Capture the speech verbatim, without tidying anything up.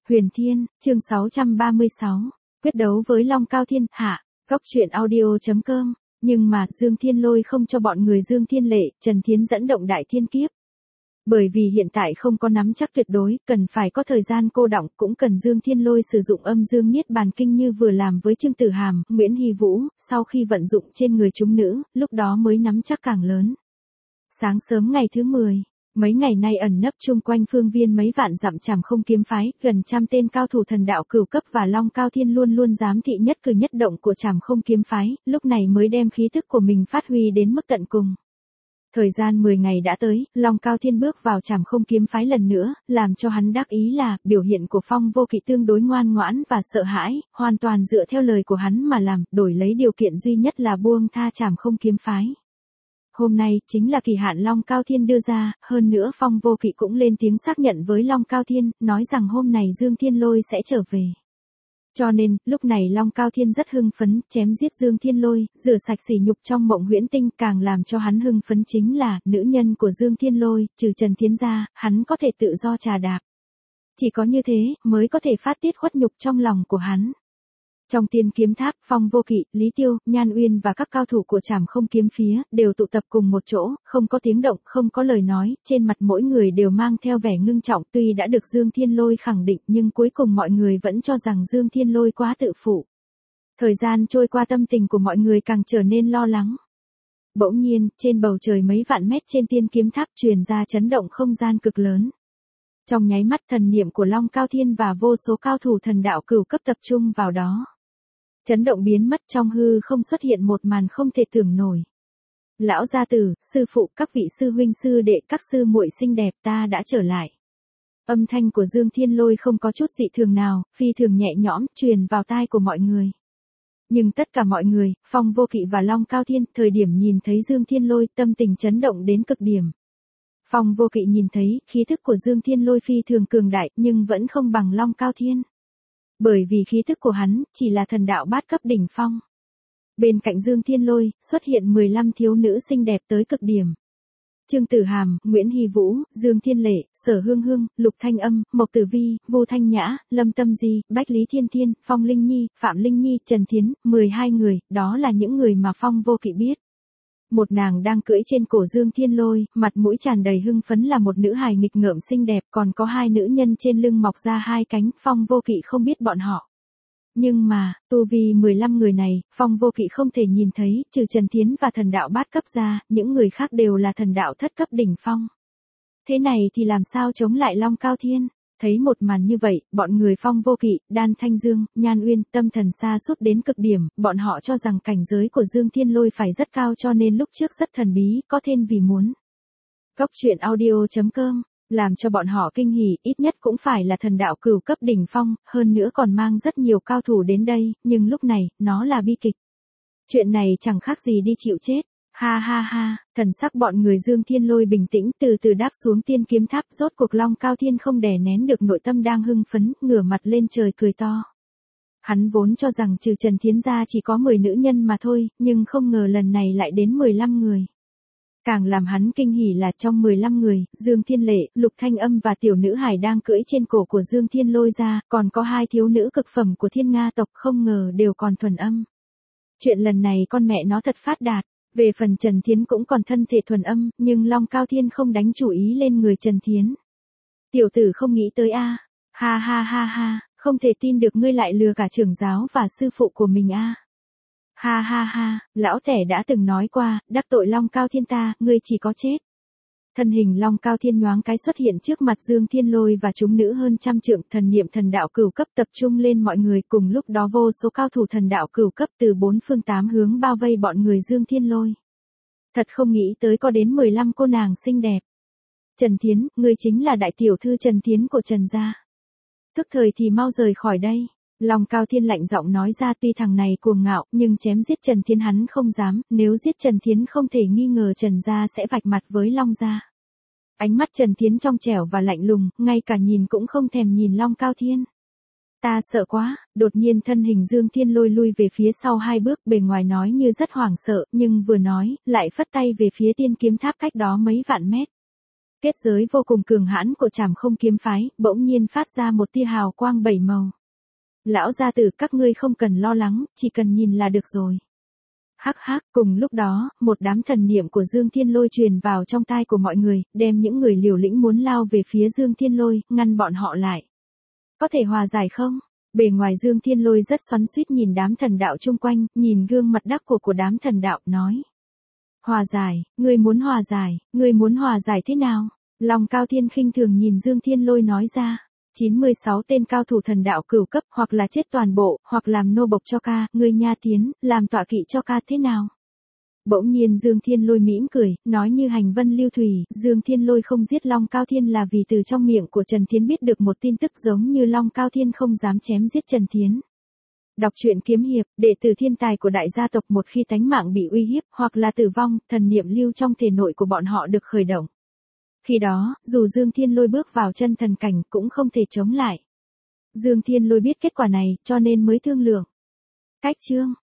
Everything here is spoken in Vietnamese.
Huyền Thiên, chương sáu trăm ba mươi sáu, quyết đấu với Long Cao Thiên, hạ, góc truyện audio chấm com, nhưng mà Dương Thiên Lôi không cho bọn người Dương Thiên Lệ, Trần Thiến dẫn động đại thiên kiếp. Bởi vì hiện tại không có nắm chắc tuyệt đối, cần phải có thời gian cô đọng, cũng cần Dương Thiên Lôi sử dụng âm dương niết bàn kinh như vừa làm với Trương Tử Hàm, Nguyễn Hy Vũ, sau khi vận dụng trên người chúng nữ, lúc đó mới nắm chắc càng lớn. Sáng sớm ngày thứ mười, mấy ngày nay ẩn nấp chung quanh phương viên mấy vạn dặm Trảm Không kiếm phái, gần trăm tên cao thủ thần đạo cửu cấp và Long Cao Thiên luôn luôn giám thị nhất cử nhất động của Trảm Không kiếm phái, lúc này mới đem khí thức của mình phát huy đến mức tận cùng. Thời gian mười ngày đã tới, Long Cao Thiên bước vào Trảm Không kiếm phái lần nữa, làm cho hắn đắc ý là, biểu hiện của Phong Vô Kỵ tương đối ngoan ngoãn và sợ hãi, hoàn toàn dựa theo lời của hắn mà làm, đổi lấy điều kiện duy nhất là buông tha Trảm Không kiếm phái. Hôm nay, chính là kỳ hạn Long Cao Thiên đưa ra, hơn nữa Phong Vô Kỵ cũng lên tiếng xác nhận với Long Cao Thiên, nói rằng hôm nay Dương Thiên Lôi sẽ trở về. Cho nên, lúc này Long Cao Thiên rất hưng phấn, chém giết Dương Thiên Lôi, rửa sạch sỉ nhục trong mộng huyễn tinh, càng làm cho hắn hưng phấn chính là, nữ nhân của Dương Thiên Lôi, trừ Trần Thiến ra, hắn có thể tự do trà đạp. Chỉ có như thế, mới có thể phát tiết khuất nhục trong lòng của hắn. Trong Tiên Kiếm Tháp, Phong Vô Kỵ, Lý Tiêu, Nhan Uyên và các cao thủ của Trảm Không kiếm phía, đều tụ tập cùng một chỗ, không có tiếng động, không có lời nói, trên mặt mỗi người đều mang theo vẻ ngưng trọng, tuy đã được Dương Thiên Lôi khẳng định nhưng cuối cùng mọi người vẫn cho rằng Dương Thiên Lôi quá tự phụ. Thời gian trôi qua tâm tình của mọi người càng trở nên lo lắng. Bỗng nhiên, trên bầu trời mấy vạn mét trên Tiên Kiếm Tháp truyền ra chấn động không gian cực lớn. Trong nháy mắt thần niệm của Long Cao Thiên và vô số cao thủ thần đạo cửu cấp tập trung vào đó. Chấn động biến mất, trong hư không xuất hiện một màn không thể tưởng nổi. Lão gia tử, sư phụ, các vị sư huynh sư đệ, các sư muội xinh đẹp, ta đã trở lại. Âm thanh của Dương Thiên Lôi không có chút dị thường nào, phi thường nhẹ nhõm, truyền vào tai của mọi người. Nhưng tất cả mọi người, Phong Vô Kỵ và Long Cao Thiên, thời điểm nhìn thấy Dương Thiên Lôi, tâm tình chấn động đến cực điểm. Phong Vô Kỵ nhìn thấy, khí thức của Dương Thiên Lôi phi thường cường đại, nhưng vẫn không bằng Long Cao Thiên. Bởi vì khí thức của hắn, chỉ là thần đạo bát cấp đỉnh phong. Bên cạnh Dương Thiên Lôi, xuất hiện mười lăm thiếu nữ xinh đẹp tới cực điểm. Trương Tử Hàm, Nguyễn Hy Vũ, Dương Thiên Lệ, Sở Hương Hương, Lục Thanh Âm, Mộc Tử Vi, Vu Thanh Nhã, Lâm Tâm Di, Bách Lý Thiên Thiên, Phong Linh Nhi, Phạm Linh Nhi, Trần Thiến, mười hai người, đó là những người mà Phong Vô Kỵ biết. Một nàng đang cưỡi trên cổ Dương Thiên Lôi, mặt mũi tràn đầy hưng phấn là một nữ hài nghịch ngợm xinh đẹp, còn có hai nữ nhân trên lưng mọc ra hai cánh, Phong Vô Kỵ không biết bọn họ. Nhưng mà, tu vi mười lăm người này, Phong Vô Kỵ không thể nhìn thấy, trừ Trần Thiến và thần đạo bát cấp ra, những người khác đều là thần đạo thất cấp đỉnh phong. Thế này thì làm sao chống lại Long Cao Thiên? Thấy một màn như vậy, bọn người Phong Vô Kỵ, Đan Thanh Dương, Nhan Uyên, tâm thần sa sút đến cực điểm, bọn họ cho rằng cảnh giới của Dương Thiên Lôi phải rất cao cho nên lúc trước rất thần bí, có thêm vì muốn. Góc truyện audio chấm com, làm cho bọn họ kinh hỉ, ít nhất cũng phải là thần đạo cửu cấp đỉnh phong, hơn nữa còn mang rất nhiều cao thủ đến đây, nhưng lúc này, nó là bi kịch. Chuyện này chẳng khác gì đi chịu chết. Ha ha ha, thần sắc bọn người Dương Thiên Lôi bình tĩnh, từ từ đáp xuống Tiên Kiếm Tháp, rốt cuộc Long Cao Thiên không đè nén được nội tâm đang hưng phấn, ngửa mặt lên trời cười to. Hắn vốn cho rằng trừ Trần Thiến ra chỉ có mười nữ nhân mà thôi, nhưng không ngờ lần này lại đến mười lăm người. Càng làm hắn kinh hỉ là trong mười lăm người, Dương Thiên Lệ, Lục Thanh Âm và tiểu nữ hài đang cưỡi trên cổ của Dương Thiên Lôi ra, còn có hai thiếu nữ cực phẩm của Thiên Nga tộc không ngờ đều còn thuần âm. Chuyện lần này con mẹ nó thật phát đạt. Về phần Trần Thiến cũng còn thân thể thuần âm, nhưng Long Cao Thiên không đánh chủ ý lên người Trần Thiến. Tiểu tử không nghĩ tới a, à. Ha ha ha ha, không thể tin được ngươi lại lừa cả trưởng giáo và sư phụ của mình a. À. Ha ha ha, lão tể đã từng nói qua, đắc tội Long Cao Thiên ta, ngươi chỉ có chết. Thân hình Long Cao Thiên nhoáng cái xuất hiện trước mặt Dương Thiên Lôi và chúng nữ hơn trăm trượng, thần niệm thần đạo cửu cấp tập trung lên mọi người, cùng lúc đó vô số cao thủ thần đạo cửu cấp từ bốn phương tám hướng bao vây bọn người Dương Thiên Lôi. Thật không nghĩ tới có đến mười lăm cô nàng xinh đẹp. Trần Thiến, ngươi chính là đại tiểu thư Trần Thiến của Trần gia. Thức thời thì mau rời khỏi đây. Long Cao Thiên lạnh giọng nói ra, tuy thằng này cuồng ngạo, nhưng chém giết Trần Thiến hắn không dám, nếu giết Trần Thiến không thể nghi ngờ Trần gia sẽ vạch mặt với Long gia. Ánh mắt Trần Thiến trong trẻo và lạnh lùng, ngay cả nhìn cũng không thèm nhìn Long Cao Thiên. Ta sợ quá, đột nhiên thân hình Dương Thiên Lôi lui về phía sau hai bước, bề ngoài nói như rất hoảng sợ, nhưng vừa nói, lại phất tay về phía Tiên Kiếm Tháp cách đó mấy vạn mét. Kết giới vô cùng cường hãn của Trảm Không kiếm phái, bỗng nhiên phát ra một tia hào quang bảy màu. Lão gia tử, các ngươi không cần lo lắng, chỉ cần nhìn là được rồi. Hắc hắc, cùng lúc đó, một đám thần niệm của Dương Thiên Lôi truyền vào trong tai của mọi người, đem những người liều lĩnh muốn lao về phía Dương Thiên Lôi, ngăn bọn họ lại. Có thể hòa giải không? Bề ngoài Dương Thiên Lôi rất xoắn xuýt nhìn đám thần đạo chung quanh, nhìn gương mặt đắc của của đám thần đạo, nói. Hòa giải, ngươi muốn hòa giải, ngươi muốn hòa giải thế nào? Long Cao Thiên khinh thường nhìn Dương Thiên Lôi nói ra. chín mươi sáu tên cao thủ thần đạo cửu cấp, hoặc là chết toàn bộ, hoặc làm nô bộc cho ca, ngươi nha tiến, làm tọa kỵ cho ca thế nào? Bỗng nhiên Dương Thiên Lôi mỉm cười, nói như hành vân lưu thủy, Dương Thiên Lôi không giết Long Cao Thiên là vì từ trong miệng của Trần Thiến biết được một tin tức giống như Long Cao Thiên không dám chém giết Trần Thiến. Đọc truyện kiếm hiệp, đệ tử thiên tài của đại gia tộc một khi tánh mạng bị uy hiếp, hoặc là tử vong, thần niệm lưu trong thể nội của bọn họ được khởi động. Khi đó, dù Dương Thiên Lôi bước vào chân thần cảnh cũng không thể chống lại. Dương Thiên Lôi biết kết quả này, cho nên mới thương lượng. Cách chương